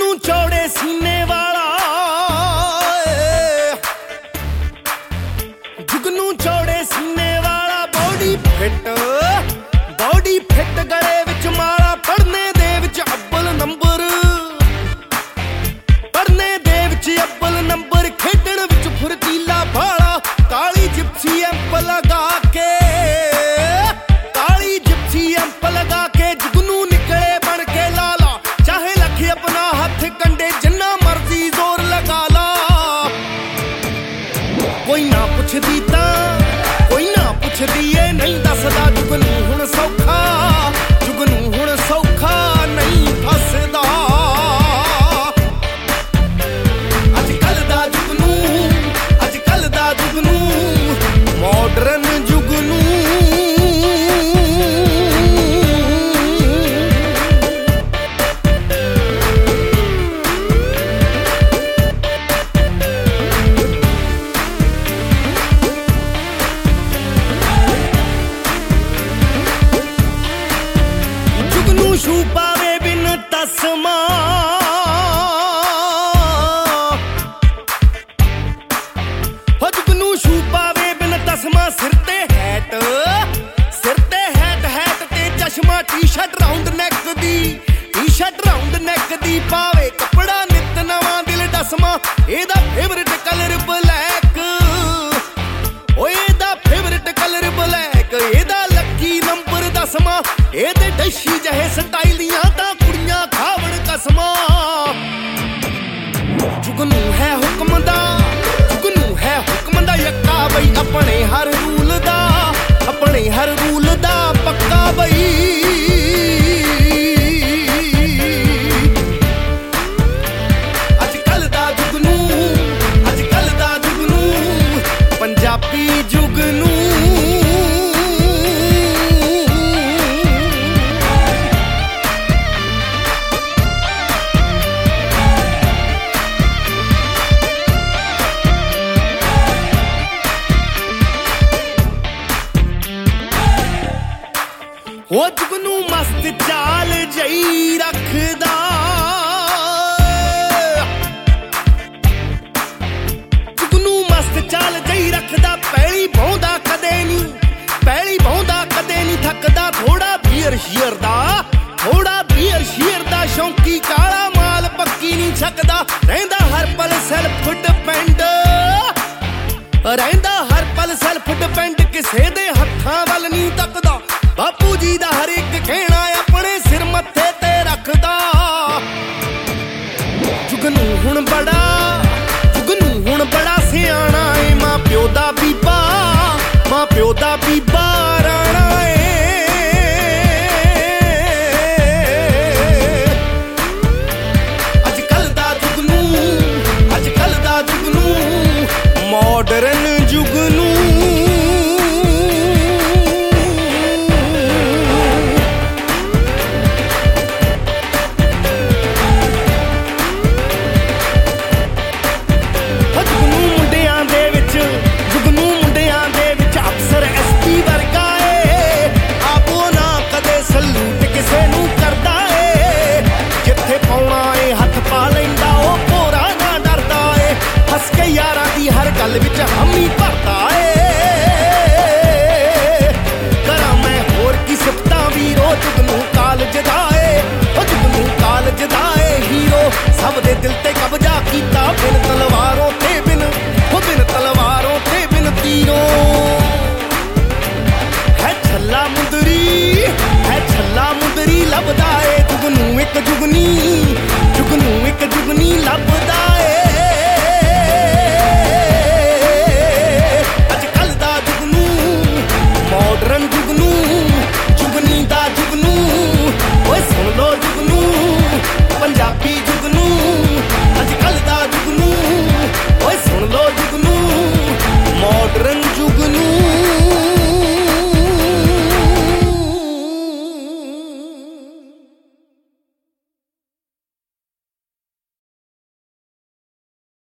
जुगनू चौड़े सीने वाला, जुगनू चौड़े सीने वाला, बॉडी फिट गले विच माला, पढ़ने दे विच अव्वल नंबर, पढ़ने दे विच अव्वल नंबर, खेडण विच फुर्तीला भाला, काली जिप्सी एंप लगा के, काली जिप्सी एंप लगा के, जुगनू निकले बन के लाला, चाहे लखे अपना हथ कंडे, जिन्ना मर्जी जोर लगा ला। कोई ना पुछदी तां कोई ना पुछदी ए नहीं दसदा, जुगनू हुण सौखा, जुगनू हुण सौखा नहीं फसदा। अजकल दा जुगनू मॉडर्न जुगनू। शू पावे बिन तस्मा, जुगनू शू पावे बिन तस्मा, सिर ते हैट ते चश्मा, टी शर्ट राउंड नेक दी, टी शर्ट राउंड नेक दी, पावे कपड़ा नित नवां, दिल डसमा, एदा फेवरेट कलर ब्लैक, ओ एदा फेवरेट कलर ब्लैक, एदा लकी नंबर 10वां, एदे डशी जहे स्टाइल दियां तां कुड़ियां खावण कसमा। जुगनू है हुक्म दा, जुगनू है हुक्म दा यक्का बई, अपने हर रूल दा, अपने हर रूल दा पक्का बई। अजकल दा जुगनू पंजाबी जुगनू। ओ जुगनू मस्त चाल जई रखदा, जुगनू मस्त चाल जई रखदा, पैली बहुंदा कदे नी, पैली बहुंदा कदे नी थकदा, थोड़ा बीयर शीयर दा शौंकी, काला माल पक्की नी छकदा, रहिंदा हर पल सेल्फ डिपेंड, रहिंदा हर पल सेल्फ डिपेंड, किसे दे हत्थां वल नी तकदा, बापू जी दा हर एक कहना अपने सिर मत्थे ते रखदा। जुगनू हुण बड़ा सियाणा ए, मां प्यो दा बीबा, मां प्यो दा बीबा।